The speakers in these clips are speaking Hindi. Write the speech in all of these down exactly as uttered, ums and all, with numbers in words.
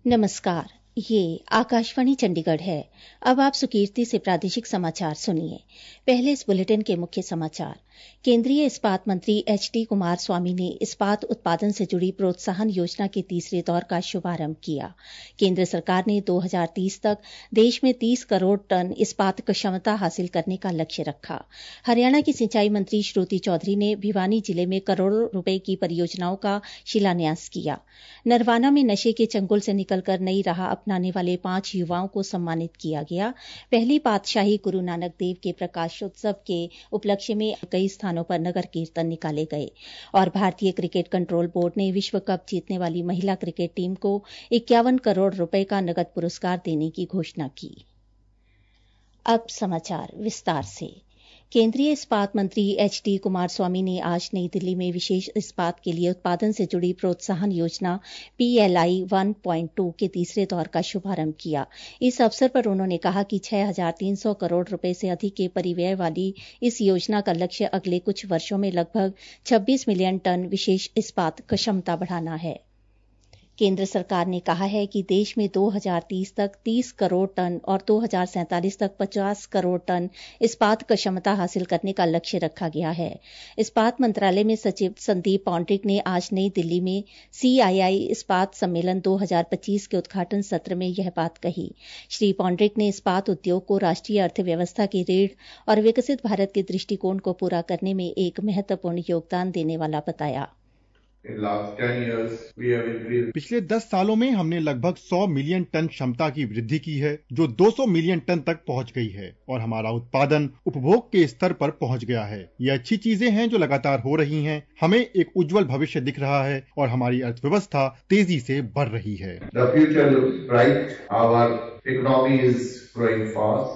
नमस्कार, ये आकाशवाणी चंडीगढ़ है। अब आप सुकीर्ति से प्रादेशिक समाचार सुनिए। पहले इस बुलेटिन के मुख्य समाचार। केंद्रीय इस्पात मंत्री एच डी कुमार स्वामी ने इस्पात उत्पादन से जुड़ी प्रोत्साहन योजना के तीसरे दौर का शुभारंभ किया। केंद्र सरकार ने दो हज़ार तीस तक देश में तीस करोड़ टन इस्पात क्षमता हासिल करने का लक्ष्य रखा। हरियाणा की सिंचाई मंत्री श्रुति चौधरी ने भिवानी जिले में करोड़ों रुपए की परियोजनाओं का शिलान्यास किया। नरवाना में नशे के चंगुल से निकलकर नई राह अपनाने वाले पांच युवाओं को सम्मानित किया गया। पहली पातशाही गुरु नानक देव के प्रकाशोत्सव के उपलक्ष्य में कई स्थानों पर नगर कीर्तन निकाले गए। और भारतीय क्रिकेट कंट्रोल बोर्ड ने विश्व कप जीतने वाली महिला क्रिकेट टीम को इक्यावन करोड़ रुपए का नकद पुरस्कार देने की घोषणा की। अब समाचार विस्तार से। केंद्रीय इस्पात मंत्री एच डी कुमार स्वामी ने आज नई दिल्ली में विशेष इस्पात के लिए उत्पादन से जुड़ी प्रोत्साहन योजना P L I one point two के तीसरे दौर का शुभारंभ किया। इस अवसर पर उन्होंने कहा कि छह हज़ार तीन सौ करोड़ रुपए से अधिक के परिव्यय वाली इस योजना का लक्ष्य अगले कुछ वर्षों में लगभग छब्बीस मिलियन टन विशेष इस्पात क्षमता बढ़ाना है। केंद्र सरकार ने कहा है कि देश में दो हज़ार तीस तक तीस करोड़ टन और दो हज़ार सैंतालीस तक पचास करोड़ टन इस्पात क्षमता हासिल करने का लक्ष्य रखा गया है। इस्पात मंत्रालय में सचिव संदीप पौंड्रिक ने आज नई दिल्ली में सी आई आई इस्पात सम्मेलन दो हज़ार पच्चीस के उद्घाटन सत्र में यह बात कही। श्री पौंड्रिक ने इस्पात उद्योग को राष्ट्रीय अर्थव्यवस्था की रीढ़ और विकसित भारत के दृष्टिकोण को पूरा करने में एक महत्वपूर्ण योगदान देने वाला बताया। पिछले दस सालों में हमने लगभग सौ मिलियन टन क्षमता की वृद्धि की है, जो दो सौ मिलियन टन तक पहुंच गई है और हमारा उत्पादन उपभोग के स्तर पर पहुंच गया है। ये अच्छी चीजें हैं जो लगातार हो रही हैं। हमें एक उज्जवल भविष्य दिख रहा है और हमारी अर्थव्यवस्था तेजी से बढ़ रही है। The future looks bright. Our economy is growing fast.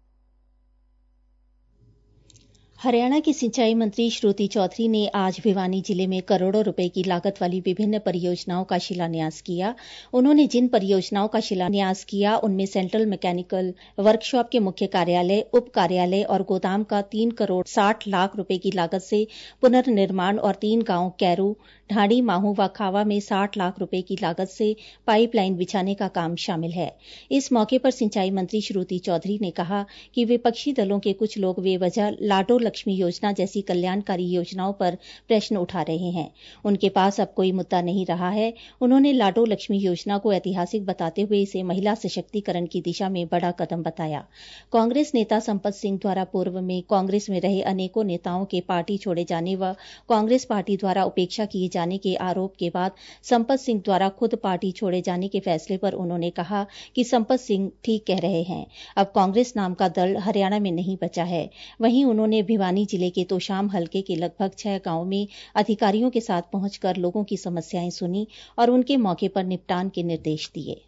Haryana की सिंचाई मंत्री श्रुति चौधरी ने आज भिवानी जिले में करोड़ों रुपए की लागत वाली विभिन्न परियोजनाओं का शिलान्यास किया। उन्होंने जिन परियोजनाओं का शिलान्यास किया उनमें सेंट्रल मैकेनिकल वर्कशॉप के मुख्य कार्यालय, उप कार्यालय और गोदाम का तीन करोड़ साठ लाख रुपए की लागत से पुनर्निर्माण और तीन गांव कैरू, ढाणी, माहू व खावा में साठ लाख रुपए की लागत से पाइपलाइन बिछाने का काम शामिल है। इस मौके पर सिंचाई मंत्री श्रुति चौधरी ने कहा कि विपक्षी दलों के कुछ लोग बेवजह लाडो लक्ष्मी योजना जैसी कल्याणकारी योजनाओं पर प्रश्न उठा रहे हैं। उनके पास अब कोई मुद्दा नहीं रहा है। उन्होंने लाडो लक्ष्मी योजना को ऐतिहासिक बताते हुए इसे महिला सशक्तिकरण की दिशा में बड़ा कदम बताया। कांग्रेस नेता संपत सिंह द्वारा पूर्व में कांग्रेस में रहे अनेकों नेताओं के पार्टी छोड़े जाने व कांग्रेस पार्टी द्वारा उपेक्षा किए जाने के आरोप के बाद संपत सिंह द्वारा खुद पार्टी छोड़े जाने के फैसले पर उन्होंने कहा कि संपत सिंह ठीक कह रहे हैं। अब कांग्रेस नाम का दल हरियाणा में नहीं बचा है। वहीं उन्होंने भिवानी जिले के तोशाम हलके के लगभग छह गांवों में अधिकारियों के साथ पहुंचकर लोगों की समस्याएं सुनी और उनके मौके पर निपटान के निर्देश दिए।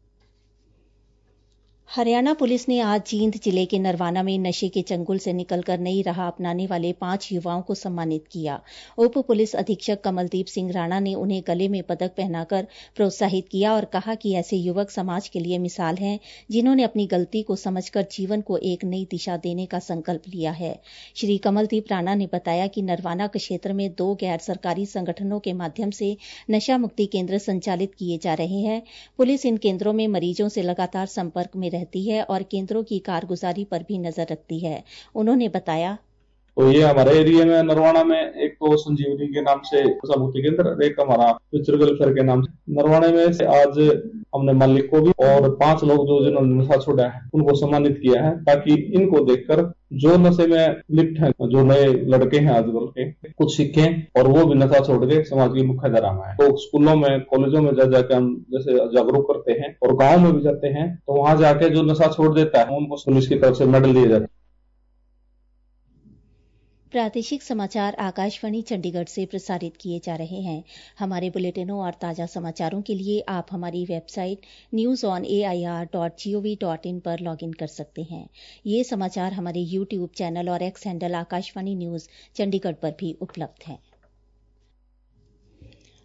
हरियाणा पुलिस ने आज जींद जिले के नरवाना में नशे के चंगुल से निकलकर नई राह अपनाने वाले पांच युवाओं को सम्मानित किया। उप पुलिस अधीक्षक कमलदीप सिंह राणा ने उन्हें गले में पदक पहनाकर प्रोत्साहित किया और कहा कि ऐसे युवक समाज के लिए मिसाल हैं, जिन्होंने अपनी गलती को समझकर जीवन को एक नई दिशा देने का संकल्प लिया है। श्री कमलदीप राणा ने बताया कि नरवाना क्षेत्र में दो गैर सरकारी संगठनों के माध्यम से नशा मुक्ति केंद्र संचालित किए जा रहे हैं। पुलिस इन केंद्रों में मरीजों से लगातार संपर्क में रहती है और केंद्रों की कारगुजारी पर भी नजर रखती है। उन्होंने बताया, तो ये हमारे एरिया में नरवाना में एक तो संजीवनी के नाम से नशा मुक्ति केंद्र, एक हमारा फ्यूचर वेलफेयर के नाम से नरवाना में से आज हमने मालिक को भी और पांच लोग जो जिन्होंने नशा छोड़ा है उनको सम्मानित किया है, ताकि इनको देखकर जो नशे में लिप्त हैं, जो नए लड़के हैं आजकल के, कुछ सीखें और वो भी नशा छोड़ के समाज की मुख्य धारा में आए। तो स्कूलों में, कॉलेजों में जा जाकर हम जैसे जागरूक करते हैं और गाँव में भी जाते हैं, तो वहां जाके जो नशा छोड़ देता है उनको पुलिस की तरफ से मेडल दिए जाते हैं। प्रादेशिक समाचार आकाशवाणी चंडीगढ़ से प्रसारित किए जा रहे हैं। हमारे बुलेटिनों और ताजा समाचारों के लिए आप हमारी website news on A I R dot G O V dot in पर लॉग इन कर सकते हैं। ये समाचार हमारे यूट्यूब चैनल और X handle Akashvani news Chandigarh पर भी उपलब्ध हैं।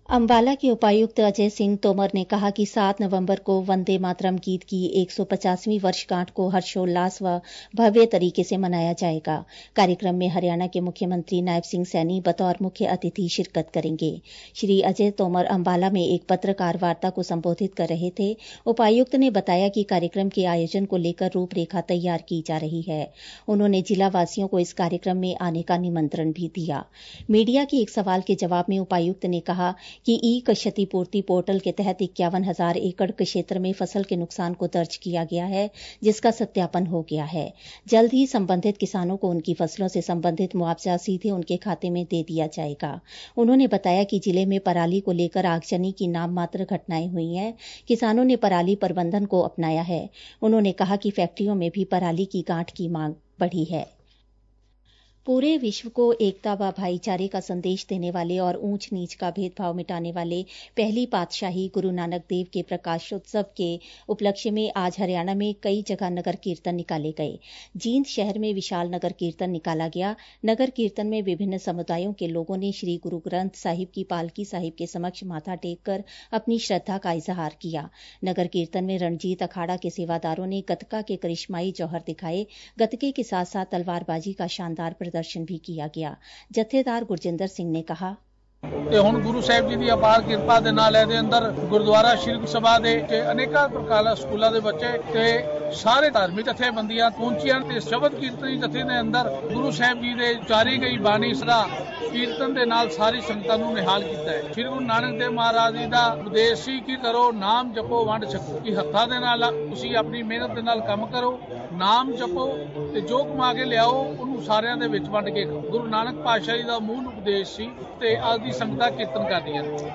अंबाला के उपायुक्त अजय सिंह तोमर ने कहा कि सात नवंबर को वंदे मातरम गीत की एक सौ पचासवीं वर्षगांठ को हर्षोल्लास व भव्य तरीके से मनाया जाएगा। कार्यक्रम में हरियाणा के मुख्यमंत्री नायब सिंह सैनी बतौर मुख्य अतिथि शिरकत करेंगे। श्री अजय तोमर अंबाला में एक पत्रकार वार्ता को संबोधित कर रहे थे। उपायुक्त ने बताया कि कार्यक्रम के आयोजन को लेकर रूपरेखा तैयार की जा रही है। उन्होंने जिला वासियों को इस कार्यक्रम में आने का निमंत्रण भी दिया। मीडिया के एक सवाल के जवाब में उपायुक्त ने कहा कि ई क्षतिपूर्ति पोर्टल के तहत इक्यावन हजार एकड़ क्षेत्र में फसल के नुकसान को दर्ज किया गया है, जिसका सत्यापन हो गया है। जल्द ही संबंधित किसानों को उनकी फसलों से संबंधित मुआवजा सीधे उनके खाते में दे दिया जाएगा। उन्होंने बताया कि जिले में पराली को लेकर आगजनी की नाम मात्र घटनाएं हुई हैं। किसानों ने पराली प्रबंधन को अपनाया है। उन्होंने कहा कि फैक्ट्रियों में भी पराली की गांठ की मांग बढ़ी है। पूरे विश्व को एकता व भाईचारे का संदेश देने वाले और ऊंच नीच का भेदभाव मिटाने वाले पहली पातशाही गुरु नानक देव के प्रकाशोत्सव के उपलक्ष्य में आज हरियाणा में कई जगह नगर कीर्तन निकाले गए। जींद शहर में विशाल नगर कीर्तन निकाला गया। नगर कीर्तन में विभिन्न समुदायों के लोगों ने श्री गुरु ग्रंथ साहिब की पालकी साहिब के समक्ष माथा टेक कर अपनी श्रद्धा का इजहार किया। नगर कीर्तन में रणजीत अखाड़ा के सेवादारों ने गतका के करिश्माई जौहर दिखाए। गतके के साथ साथ तलवारबाजी का शानदार प्रदर्शन दर्शन भी किया गया। जत्थेदार गुरजिंदर सिंह ने कहा, ਤੇ ਹੁਣ ਗੁਰੂ ਸਾਹਿਬ ਜੀ ਦੀ ਅਪਾਰ ਕਿਰਪਾ ਦੇ ਨਾਲ ਇਹਦੇ ਅੰਦਰ ਗੁਰਦੁਆਰਾ ਸ਼੍ਰੀ ਸਭਾ ਦੇ ਤੇ ਅਨੇਕਾਂ ਪ੍ਰਕਾਰ ਸਕੂਲਾਂ ਦੇ ਬੱਚੇ ਤੇ ਸਾਰੇ ਧਾਰਮਿਕ ਜਥੇਬੰਦੀਆਂ ਪਹੁੰਚੀਆਂ ਤੇ ਸ਼ਬਦ ਕੀਰਤਨੀ ਜਥੇ ਦੇ ਅੰਦਰ ਗੁਰੂ ਸਾਹਿਬ ਜੀ ਦੇ ਉਚਾਰੀ ਗਈ ਬਾਣੀ ਸਦਾ ਕੀਰਤਨ ਦੇ ਨਾਲ ਸਾਰੀ ਸੰਗਤਾਂ ਨੂੰ ਨਿਹਾਲ ਕੀਤਾ ਹੈ। ਸ਼੍ਰੀ ਗੁਰੂ ਨਾਨਕ ਦੇਵ ਮਹਾਰਾਜ ਜੀ ਦਾ ਉਪਦੇਸ਼ ਸੀ ਕਿ ਕਰੋ ਨਾਮ ਜਪੋ ਵੰਡ ਛਕੋ, ਕਿ ਹੱਥਾਂ ਦੇ ਨਾਲ ਤੁਸੀਂ ਆਪਣੀ ਮਿਹਨਤ ਦੇ ਨਾਲ ਕੰਮ ਕਰੋ, ਨਾਮ ਜਪੋ ਤੇ ਜੋ ਕਮਾ ਕੇ ਲਿਆਓ ਉਹਨੂੰ ਸਾਰਿਆਂ ਦੇ ਵਿੱਚ ਵੰਡ ਕੇ ਖਾਓ। ਗੁਰੂ ਨਾਨਕ ਪਾਤਸ਼ਾਹ ਜੀ ਦਾ ਮੂਲ ਉਪਦੇਸ਼ ਸੀ ਤੇ ਅੱਜ ਦੀ ਸੰਗਤਾਂ ਕੀਰਤਨ ਕਰਦੀਆਂ ਨੇ।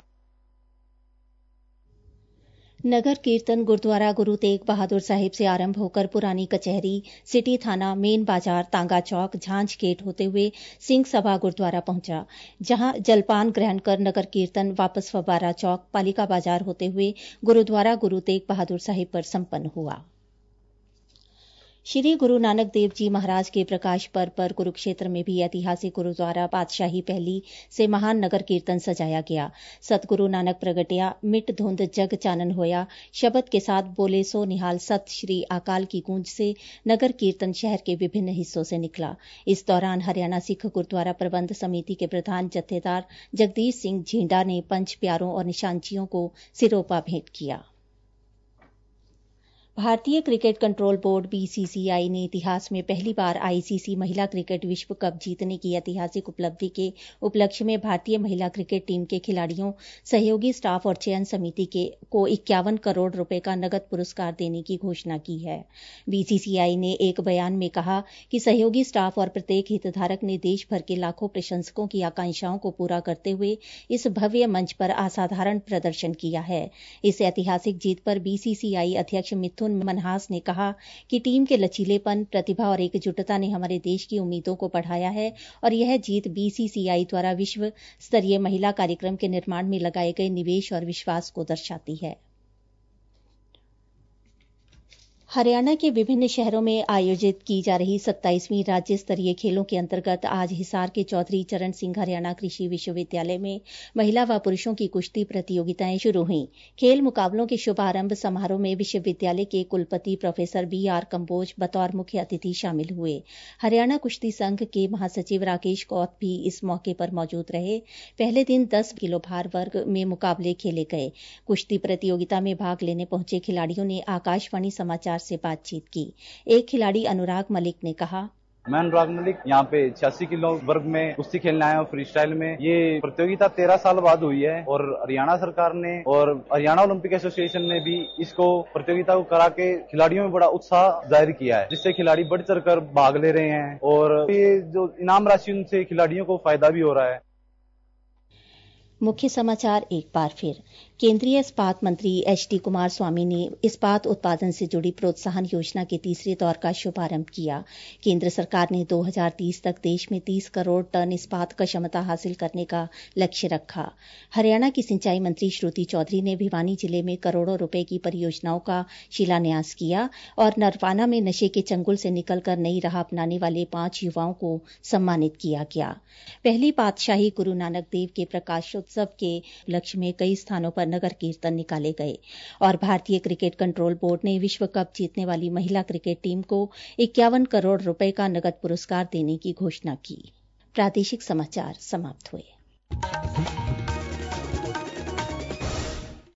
नगर कीर्तन गुरुद्वारा गुरु तेग बहादुर साहिब से आरंभ होकर पुरानी कचहरी, सिटी थाना, मेन बाजार, तांगा चौक, झांझ गेट होते हुए सिंह सभा गुरुद्वारा पहुंचा, जहां जलपान ग्रहण कर नगर कीर्तन वापस फव्वारा चौक, पालिका बाजार होते हुए गुरुद्वारा गुरु तेग बहादुर साहिब पर संपन्न हुआ। श्री गुरु नानक देव जी महाराज के प्रकाश पर्व पर कुरुक्षेत्र में भी ऐतिहासिक गुरुद्वारा पातशाही पहली से महान नगर कीर्तन सजाया गया। सतगुरु नानक प्रगटिया, मिट धुंध जग चानन होया शब्द के साथ बोले सो निहाल सत श्री अकाल की गूंज से नगर कीर्तन शहर के विभिन्न हिस्सों से निकला। इस दौरान हरियाणा सिख गुरुद्वारा प्रबंध समिति के प्रधान जत्थेदार जगदीश सिंह झींडा ने पंच प्यारों और निशानचियों को सिरोपा भेंट किया। भारतीय क्रिकेट कंट्रोल बोर्ड बीसीसीआई ने इतिहास में पहली बार आईसीसी महिला क्रिकेट विश्व कप जीतने की ऐतिहासिक उपलब्धि के उपलक्ष्य में भारतीय महिला क्रिकेट टीम के खिलाड़ियों, सहयोगी स्टाफ और चयन समिति के को इक्यावन करोड़ रुपए का नकद पुरस्कार देने की घोषणा की है। बीसीसीआई ने एक बयान में कहा कि सहयोगी स्टाफ और प्रत्येक हितधारक ने देश भर के लाखों प्रशंसकों की आकांक्षाओं को पूरा करते हुए इस भव्य मंच पर असाधारण प्रदर्शन किया है। इस ऐतिहासिक जीत पर बीसीसीआई अध्यक्ष मिथुन मनहास ने कहा कि टीम के लचीलेपन, प्रतिभा और एकजुटता ने हमारे देश की उम्मीदों को बढ़ाया है और यह जीत बीसीसीआई द्वारा विश्व स्तरीय महिला कार्यक्रम के निर्माण में लगाए गए निवेश और विश्वास को दर्शाती है। हरियाणा के विभिन्न शहरों में आयोजित की जा रही सत्ताईसवीं राज्य स्तरीय खेलों के अंतर्गत आज हिसार के चौधरी चरण सिंह हरियाणा कृषि विश्वविद्यालय में महिला व पुरुषों की कुश्ती प्रतियोगिताएं शुरू हुईं। खेल मुकाबलों के शुभारंभ समारोह में विश्वविद्यालय के कुलपति प्रोफेसर बी आर कंबोज बतौर मुख्य अतिथि शामिल हुए। हरियाणा कुश्ती संघ के महासचिव राकेश कौत भी इस मौके पर मौजूद रहे। पहले दिन दस किलो भार वर्ग में मुकाबले खेले गए। कुश्ती प्रतियोगिता में भाग लेने पहुंचे खिलाड़ियों ने आकाशवाणी समाचार से बातचीत की। एक खिलाड़ी अनुराग मलिक ने कहा, मैं अनुराग मलिक यहाँ पे छियासी किलो वर्ग में कुश्ती खेलने आया हूँ फ्री स्टाइल में। ये प्रतियोगिता तेरह साल बाद हुई है और हरियाणा सरकार ने और हरियाणा ओलंपिक एसोसिएशन ने भी इसको प्रतियोगिता को करा के खिलाड़ियों में बड़ा उत्साह जाहिर किया है, जिससे खिलाड़ी बढ़ चढ़ कर भाग ले रहे हैं और ये जो इनाम राशि उनसे खिलाड़ियों को फायदा भी हो रहा है। मुख्य समाचार एक बार फिर। केंद्रीय इस्पात मंत्री एच डी कुमार स्वामी ने इस्पात उत्पादन से जुड़ी प्रोत्साहन योजना के तीसरे दौर का शुभारंभ किया। केंद्र सरकार ने दो हज़ार तीस तक देश में तीस करोड़ टन इस्पात का क्षमता हासिल करने का लक्ष्य रखा। हरियाणा की सिंचाई मंत्री श्रुति चौधरी ने भिवानी जिले में करोड़ों रुपए की परियोजनाओं का शिलान्यास किया और नरवाना में नशे के चंगुल से निकलकर नई राह अपनाने वाले पांच युवाओं को सम्मानित किया गया। पहली पातशाही गुरु नानक देव के प्रकाशोत्सव के लक्ष्य में कई स्थानों पर नगर कीर्तन निकाले गए और भारतीय क्रिकेट कंट्रोल बोर्ड ने विश्व कप जीतने वाली महिला क्रिकेट टीम को इक्यावन करोड़ रुपए का नगद पुरस्कार देने की घोषणा की। प्रादेशिक समाचार समाप्त हुए।